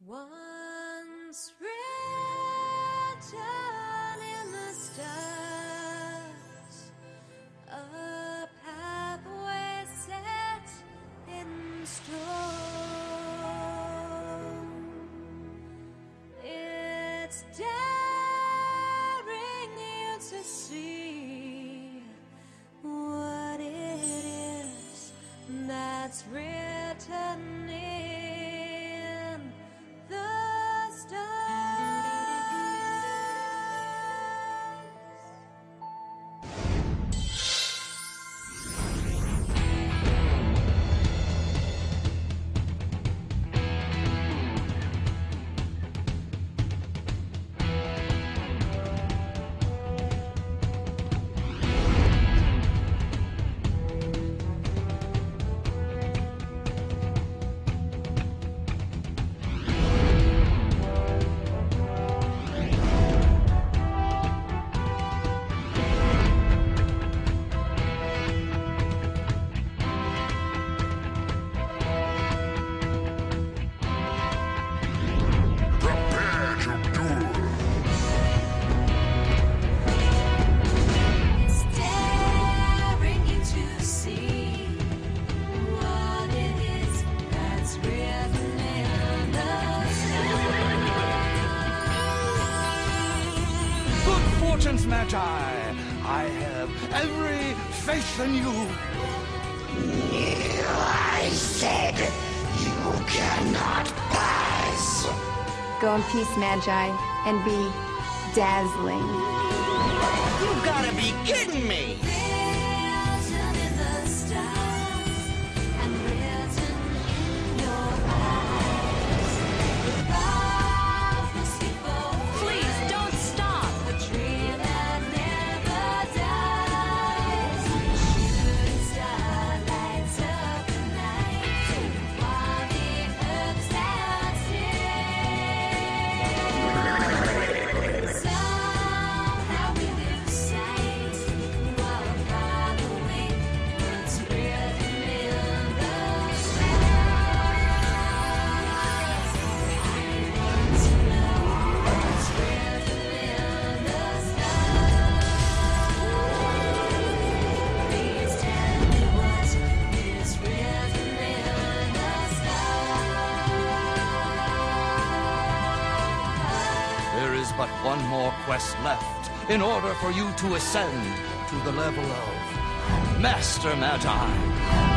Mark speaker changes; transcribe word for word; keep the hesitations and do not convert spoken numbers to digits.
Speaker 1: Once written in the stars, a pathway set in stone. It's daring you to see what it is that's written in the stars.
Speaker 2: Prepare to duel.
Speaker 1: It's daring you to see what it is that's written in the stars.
Speaker 3: Good fortunes, Magi. I have every faith in you.
Speaker 2: I said you cannot pass.
Speaker 4: Go in peace, Magi, and be dazzling.
Speaker 5: You gotta be kidding me!
Speaker 1: Written in the stars and written in your eyes. The prophecy for
Speaker 6: Please don't stop.
Speaker 1: a dream that never dies. Shooting star lights up the night while the earth stands still. Somehow we lose sight while following what's written in the stars. I want to know what's written in the stars. Please tell me what is written in the stars.
Speaker 3: There is but one more quest left in order for you to ascend to the level of Master Magi.